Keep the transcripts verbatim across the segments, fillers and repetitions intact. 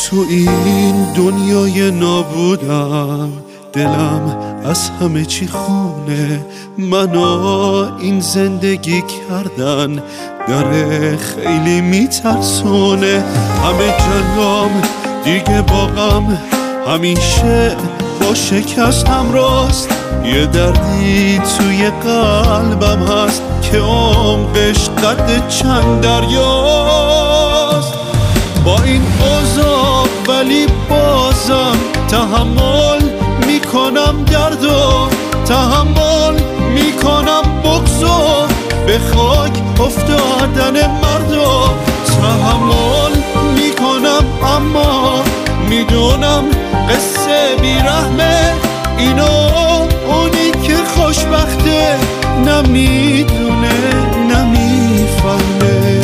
تو این دنیای نابودم دلم از همه چی خونه، منو این زندگی کردن داره خیلی میترسونه. همه جلوم دیگه باغم همیشه با شکستم راست، یه دردی توی قلبم هست که عمقش قد چند دریاست. با این اوضاع ولی بازم تحمل میکنم درد و تحمل میکنم بغض و به خاک افتادن مرد و تحمل میکنم، اما میدونم قصه بیرحمه. اینو اونی که خوشبخته نمیدونه نمیفهمه.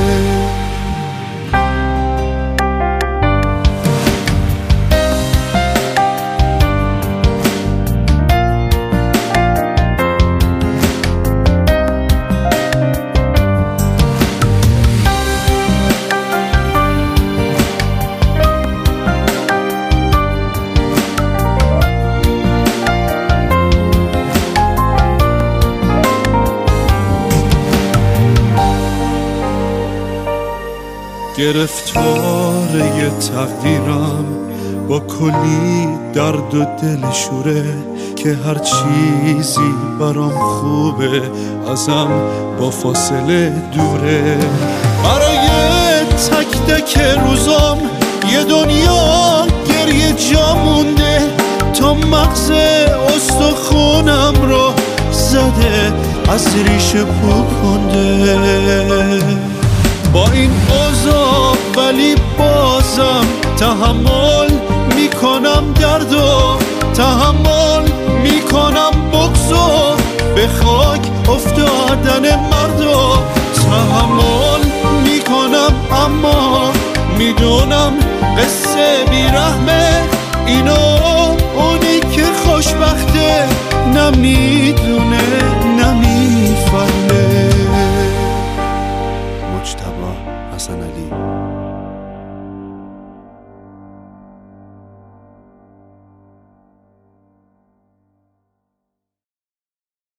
گرفتار یه تقدیرم با کلی درد و دل شوره، که هر چیزی برام خوبه ازم با فاصله دوره. برای تک تک روزام یه دنیا گریه جا مونده، تا مغز استخونم رو زده از ریشه پوکنده. با این اوضاع ولی بازم تحمل میکنم درد و تحمل میکنم بغض و به خاک افتادن مرد و تحمل میکنم، اما میدونم قصه بیرحمه. اینو اونی که خوشبخته نمیدونه